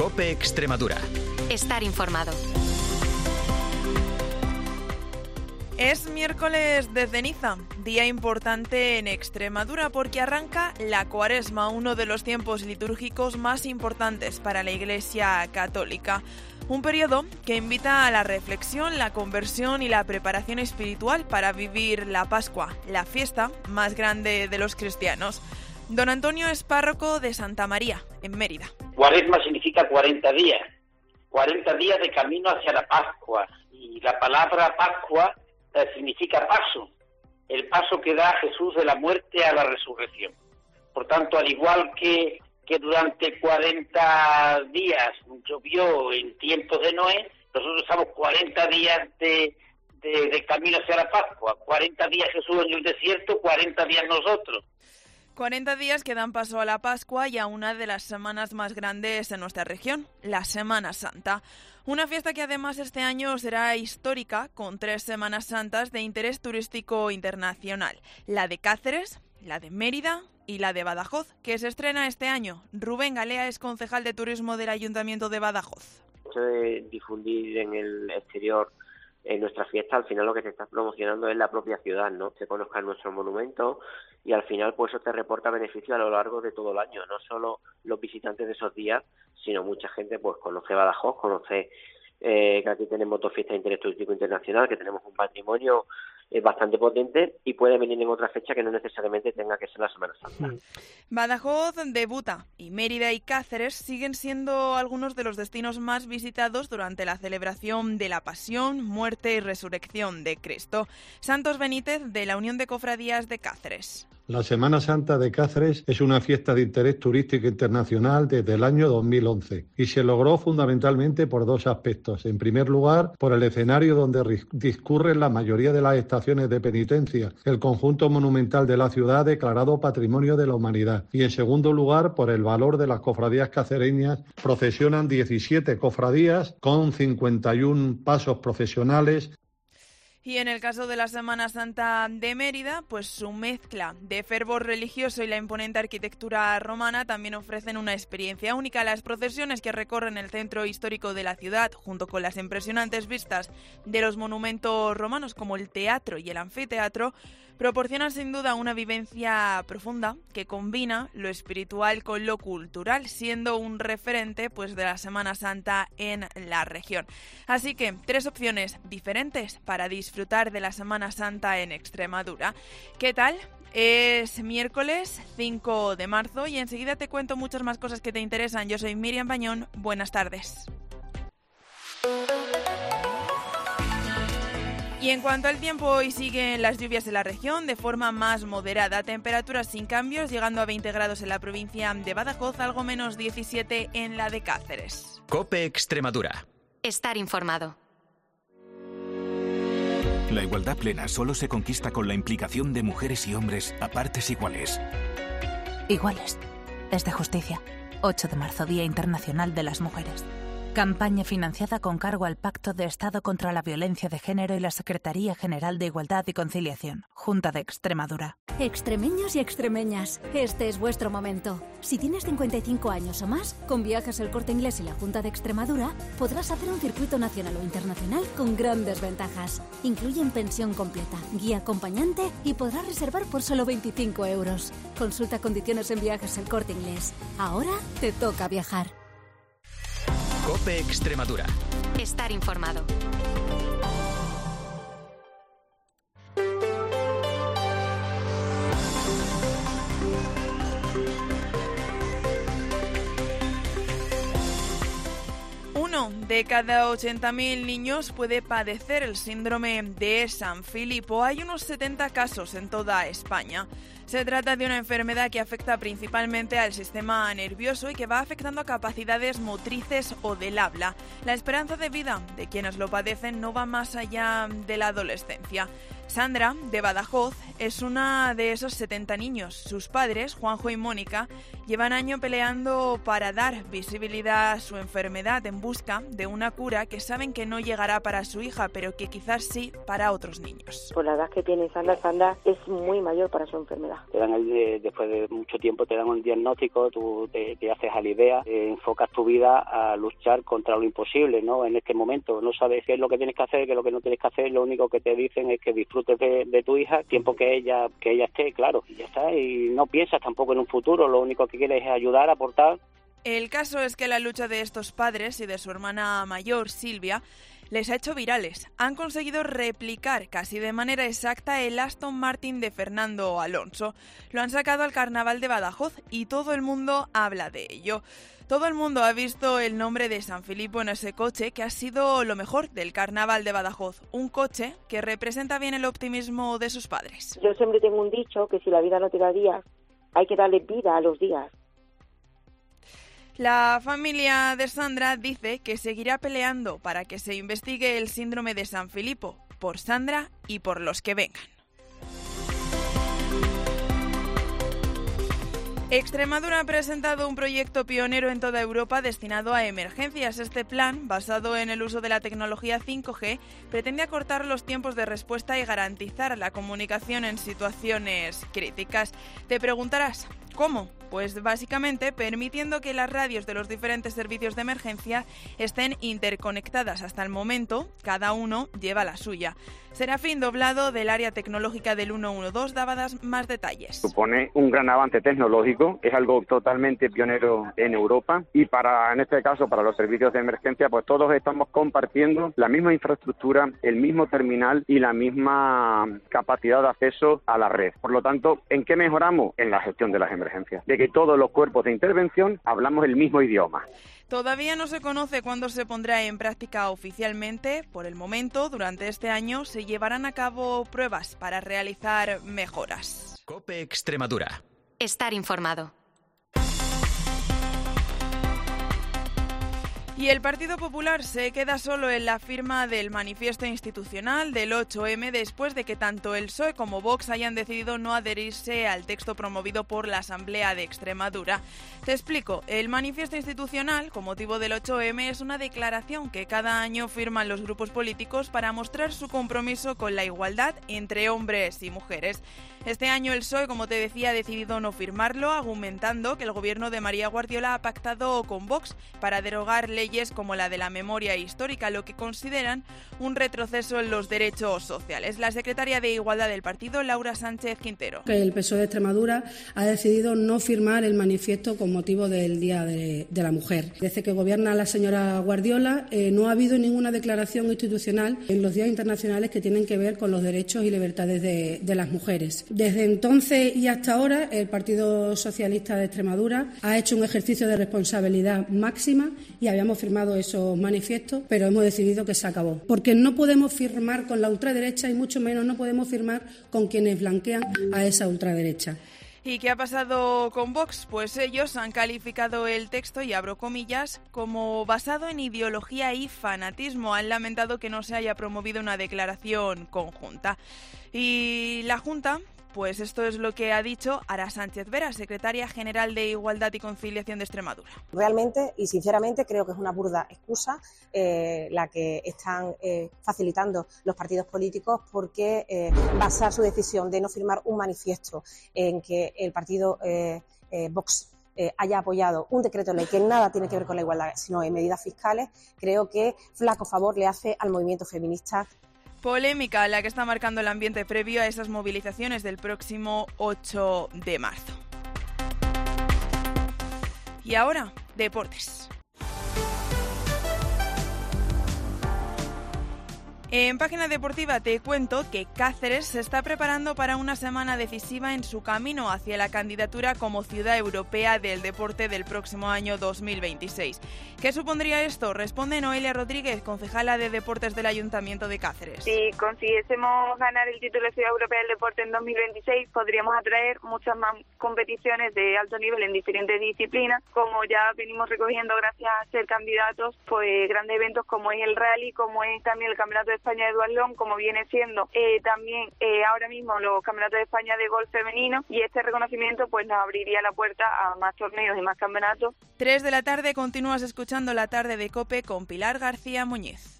COPE Extremadura. Estar informado. Es miércoles de ceniza, día importante en Extremadura porque arranca la Cuaresma, uno de los tiempos litúrgicos más importantes para la Iglesia Católica. Un periodo que invita a la reflexión, la conversión y la preparación espiritual para vivir la Pascua, la fiesta más grande de los cristianos. Don Antonio es párroco de Santa María, en Mérida. Cuaresma significa 40 días de camino hacia la Pascua. Y la palabra Pascua significa paso, el paso que da Jesús de la muerte a la resurrección. Por tanto, al igual que durante 40 días llovió en tiempos de Noé, nosotros estamos 40 días de camino hacia la Pascua. 40 días Jesús en el desierto, 40 días nosotros. 40 días que dan paso a la Pascua y a una de las semanas más grandes en nuestra región, la Semana Santa. Una fiesta que además este año será histórica, con 3 Semanas Santas de interés turístico internacional. La de Cáceres, la de Mérida y la de Badajoz, que se estrena este año. Rubén Galea es concejal de turismo del Ayuntamiento de Badajoz. Difundir en el exterior en nuestra fiesta, al final lo que se está promocionando es la propia ciudad, ¿no? Se conozcan nuestros monumentos y al final pues eso te reporta beneficio a lo largo de todo el año, no solo los visitantes de esos días, sino mucha gente pues conoce Badajoz, conoce que aquí tenemos 2 fiestas de interés turístico internacional, que tenemos un patrimonio bastante potente y puede venir en otra fecha que no necesariamente tenga que ser la Semana Santa. Badajoz debuta y Mérida y Cáceres siguen siendo algunos de los destinos más visitados durante la celebración de la Pasión, Muerte y Resurrección de Cristo. Santos Benítez, de la Unión de Cofradías de Cáceres. La Semana Santa de Cáceres es una fiesta de interés turístico internacional desde el año 2011 y se logró fundamentalmente por 2 aspectos. En primer lugar, por el escenario donde discurren la mayoría de las estaciones de penitencia, el conjunto monumental de la ciudad declarado Patrimonio de la Humanidad. Y en segundo lugar, por el valor de las cofradías cacereñas. Procesionan 17 cofradías con 51 pasos procesionales. Y en el caso de la Semana Santa de Mérida, pues su mezcla de fervor religioso y la imponente arquitectura romana también ofrecen una experiencia única. Las procesiones que recorren el centro histórico de la ciudad, junto con las impresionantes vistas de los monumentos romanos como el teatro y el anfiteatro, proporcionan sin duda una vivencia profunda que combina lo espiritual con lo cultural, siendo un referente pues de la Semana Santa en la región. Así que 3 opciones diferentes para disfrutar de la Semana Santa en Extremadura. ¿Qué tal? Es miércoles 5 de marzo y enseguida te cuento muchas más cosas que te interesan. Yo soy Miriam Bañón. Buenas tardes. Y en cuanto al tiempo, hoy siguen las lluvias en la región de forma más moderada. Temperaturas sin cambios, llegando a 20 grados en la provincia de Badajoz, algo menos 17 en la de Cáceres. COPE Extremadura. Estar informado. La igualdad plena solo se conquista con la implicación de mujeres y hombres a partes iguales. Iguales. Desde Justicia. 8 de marzo, Día Internacional de las Mujeres. Campaña financiada con cargo al Pacto de Estado contra la Violencia de Género y la Secretaría General de Igualdad y Conciliación, Junta de Extremadura. Extremeños y extremeñas, este es vuestro momento. Si tienes 55 años o más, con Viajes El Corte Inglés y la Junta de Extremadura, podrás hacer un circuito nacional o internacional con grandes ventajas. Incluyen pensión completa, guía acompañante y podrás reservar por solo 25 euros. Consulta condiciones en Viajes El Corte Inglés. Ahora te toca viajar. COPE Extremadura. Estar informado. Uno de cada 80.000 niños puede padecer el síndrome de San Filipo. Hay unos 70 casos en toda España. Se trata de una enfermedad que afecta principalmente al sistema nervioso y que va afectando a capacidades motrices o del habla. La esperanza de vida de quienes lo padecen no va más allá de la adolescencia. Sandra, de Badajoz, es una de esos 70 niños. Sus padres, Juanjo y Mónica, llevan años peleando para dar visibilidad a su enfermedad en busca de una cura que saben que no llegará para su hija, pero que quizás sí para otros niños. Por la edad que tiene Sandra es muy mayor para su enfermedad. vida. Te dan después de mucho tiempo te dan un diagnóstico, tú te haces a la idea, enfocas tu vida a luchar contra lo imposible, ¿no? En este momento no sabes qué es lo que tienes que hacer, qué es lo que no tienes que hacer, lo único que te dicen es que disfrutes de tu hija, tiempo que ella esté, claro, y ya está, y no piensas tampoco en un futuro, lo único que quieres es ayudar, aportar. El caso es que la lucha de estos padres y de su hermana mayor, Silvia, les ha hecho virales. Han conseguido replicar casi de manera exacta el Aston Martin de Fernando Alonso. Lo han sacado al Carnaval de Badajoz y todo el mundo habla de ello. Todo el mundo ha visto el nombre de San Filipo en ese coche, que ha sido lo mejor del Carnaval de Badajoz. Un coche que representa bien el optimismo de sus padres. Yo siempre tengo un dicho que si la vida no te da días, hay que darle vida a los días. La familia de Sandra dice que seguirá peleando para que se investigue el síndrome de San Filipo, por Sandra y por los que vengan. Extremadura ha presentado un proyecto pionero en toda Europa destinado a emergencias. Este plan, basado en el uso de la tecnología 5G, pretende acortar los tiempos de respuesta y garantizar la comunicación en situaciones críticas. Te preguntarás, ¿cómo? Pues básicamente permitiendo que las radios de los diferentes servicios de emergencia estén interconectadas. Hasta el momento, cada uno lleva la suya. Serafín Doblado, del área tecnológica del 112, daba más detalles. Supone un gran avance tecnológico, es algo totalmente pionero en Europa y en este caso para los servicios de emergencia, pues todos estamos compartiendo la misma infraestructura, el mismo terminal y la misma capacidad de acceso a la red. Por lo tanto, ¿en qué mejoramos? En la gestión de las emergencias. De que todos los cuerpos de intervención hablamos el mismo idioma. Todavía no se conoce cuándo se pondrá en práctica oficialmente. Por el momento, durante este año, se llevarán a cabo pruebas para realizar mejoras. COPE Extremadura. Estar informado. Y el Partido Popular se queda solo en la firma del manifiesto institucional del 8M después de que tanto el PSOE como Vox hayan decidido no adherirse al texto promovido por la Asamblea de Extremadura. Te explico, el manifiesto institucional, con motivo del 8M, es una declaración que cada año firman los grupos políticos para mostrar su compromiso con la igualdad entre hombres y mujeres. Este año el PSOE, como te decía, ha decidido no firmarlo, argumentando que el gobierno de María Guardiola ha pactado con Vox para derogar leyes como la de la memoria histórica, lo que consideran un retroceso en los derechos sociales. La secretaria de Igualdad del partido, Laura Sánchez Quintero. El PSOE de Extremadura ha decidido no firmar el manifiesto con motivo del Día de la Mujer. Desde que gobierna la señora Guardiola no ha habido ninguna declaración institucional en los días internacionales que tienen que ver con los derechos y libertades de las mujeres. Desde entonces y hasta ahora, el Partido Socialista de Extremadura ha hecho un ejercicio de responsabilidad máxima y habíamos firmado esos manifiestos, pero hemos decidido que se acabó. Porque no podemos firmar con la ultraderecha y mucho menos no podemos firmar con quienes blanquean a esa ultraderecha. ¿Y qué ha pasado con Vox? Pues ellos han calificado el texto, y abro comillas, como basado en ideología y fanatismo. Han lamentado que no se haya promovido una declaración conjunta. Y la Junta, pues esto es lo que ha dicho Ara Sánchez Vera, secretaria general de Igualdad y Conciliación de Extremadura. Realmente y sinceramente creo que es una burda excusa la que están facilitando los partidos políticos, porque basar su decisión de no firmar un manifiesto en que el partido Vox haya apoyado un decreto de ley que nada tiene que ver con la igualdad, sino en medidas fiscales, creo que flaco favor le hace al movimiento feminista. Polémica la que está marcando el ambiente previo a esas movilizaciones del próximo 8 de marzo. Y ahora, deportes. En Página Deportiva te cuento que Cáceres se está preparando para una semana decisiva en su camino hacia la candidatura como ciudad europea del deporte del próximo año 2026. ¿Qué supondría esto? Responde Noelia Rodríguez, concejala de Deportes del Ayuntamiento de Cáceres. Si consiguiésemos ganar el título de ciudad europea del deporte en 2026, podríamos atraer muchas más competiciones de alto nivel en diferentes disciplinas. Como ya venimos recogiendo gracias a ser candidatos, pues grandes eventos como es el rally, como es también el Campeonato de España de duatlón, como viene siendo también ahora mismo los Campeonatos de España de golf femenino, y este reconocimiento pues nos abriría la puerta a más torneos y más campeonatos. 3 de la tarde, continúas escuchando La Tarde de COPE con Pilar García Muñiz.